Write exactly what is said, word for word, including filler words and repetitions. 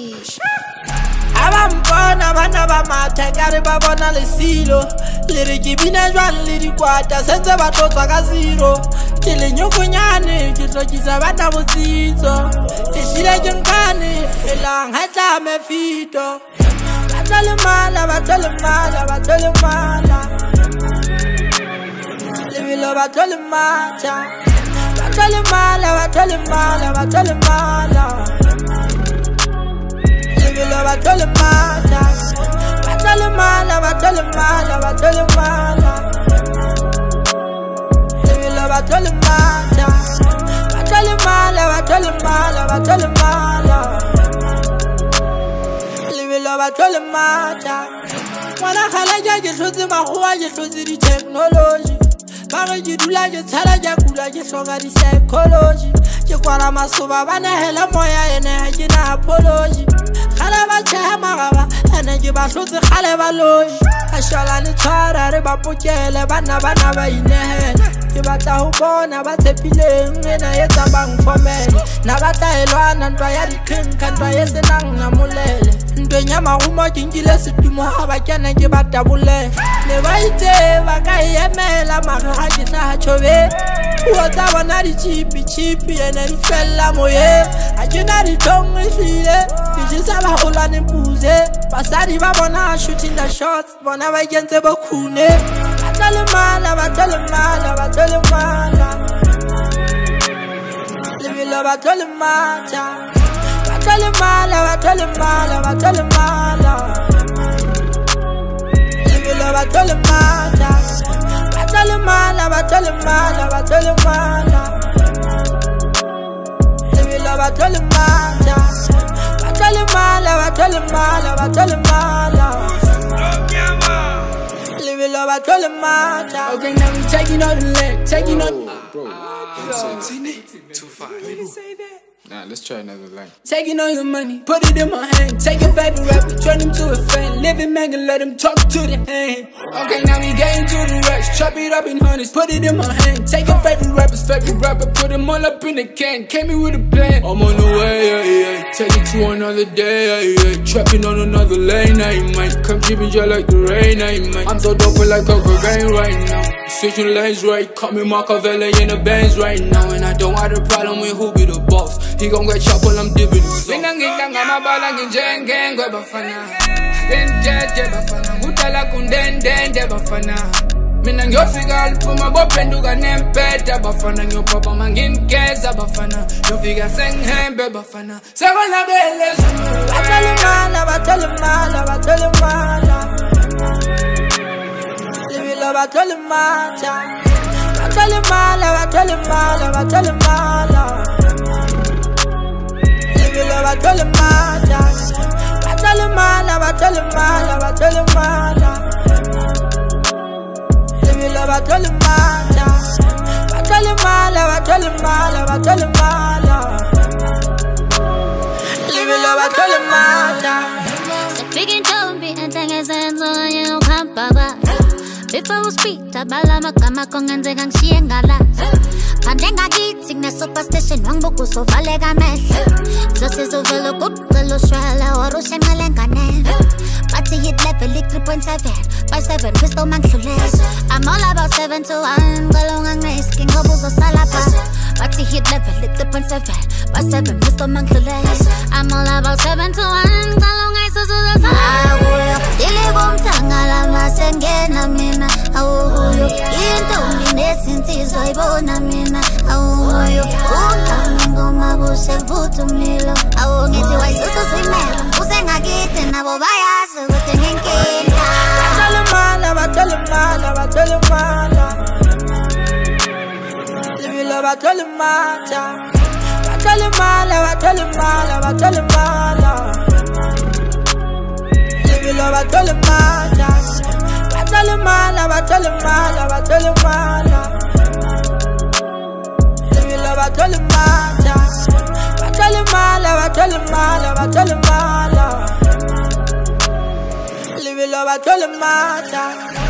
Sheesh. Abambona bana ba matha kare ba bona le silo le re ke bina jwang le dikwata sentse ba tlotswa ka zero ke le nyokonyane ke tlokisa bana botsitso ke shile ke nkane elang ha tla me fito batla le mala batla le mala batla le mala le bilo batla le matha batla le mala batla le mala batla le mala battle the mala, battle the mala, battle the mala, battle the mala. Live love, battle the mala, battle the mala, battle the mala, battle the mala. Live love, battle the mala. Wanna halaja, just show them a who just show the technology. Kare you do like it's hella jakula, just show the psychology. You wanna masoba, bana hella moya, and I get an apology. Khalaba chamaraba energy ba shotse khaleba loyi ashala ni tshwara re ba pokele bana bana ba inehela ke batla ho bona ba tshepileng ena etsa bang formele na batla elwana ntwa ya dikhenka ntwa yesenang na molele ntwenya marumo ke nkile setumo ha ba kena ke ba tabule le ba itse ba ka emela mara ha ke tla chobe o tsa bona di chipi chipi ene di fella moye a ke na di tongo hlile just have a whole lot of booze. Pasadi babona shooting the shots. Bona ba kentse ba khune. Battle mala, battle mala, battle mala. Live love, battle mala. Battle mala, battle mala, battle mala. Live love, battle mala. Battle mala, battle mala, battle mala. Live love, battle mala. Battle mala, battle mala, battle mala. Live love, battle mala. Okay, now we taking on the leg, taking on. Bro, Yo, too far. Nah, let's try another line. taking all your money, put it in my hand. Take a favorite rapper, turn him to a fan. Live in man and let him talk to the hand. Okay, now we getting to the rest. Chop it up in hundreds, put it in my hand. Take a favorite rapper's favorite rapper, put him all up in the can. Came in with a plan. I'm on the way, yeah, yeah. Take it to another day, yeah, yeah. Trapping on another lane, I might come dripping just like the rain, I might. I'm so dope like cocaine right now. Switching lanes right, call me Machiavelli in the bands right now. And I don't have a problem with who be the boss. He gon' get chopped while I'm dipping the sauce. Mina ngidlanga amabala nginjengengwe bafana. Ndenje bafana, ngudala kundendende bafana. Mina ngiyofika liphuma bophenduka nempeta bafana. Ngiyopapa manginikeza bafana. Ngiyofika sengihembe bafana. Sekonabele zulu. Battle mala, battle mala, battle mala. Live love, battle mala. Battle mala, battle mala, battle mala. Battle mala, battle mala, battle mala, battle mala. Live love, battle mala, battle mala, battle mala, battle mala. Live love, battle mala. Speaking to me and take a sense on you, come back. Before we speak, tabala makama kongenze ngangshiyengala. Kandenga kithi ne superstation wangibuku sovaleka mehle. Zosizovela kuqala ushwala or ushenqele ngane. Bathi hit level three point seven, by seven crystal manghlulele. I'm all about seven to one, ngalonga ngeski ngoba uzosala pha. Bathi hit level three point seven, by seven crystal manghlulele. I'm all about seven to one, ngalonga isuzosala. Awuyo dile bomthangala masengena mina. Awuyo intombi nesinsizo ibona mina. Awuyo unqami ngoma kusevutha umlilo. Awu ngithi wayisusa simela usengakithi nabo bayazi ukuthi nginkinga. Battle mala, battle mala, battle mala. Live love, battle mala. Battle mala, battle mala, battle mala. Live love, battle mala. Battle mala, battle mala, battle mala. Live love, battle mala. Battle mala, battle mala, battle mala. Live love, battle mala.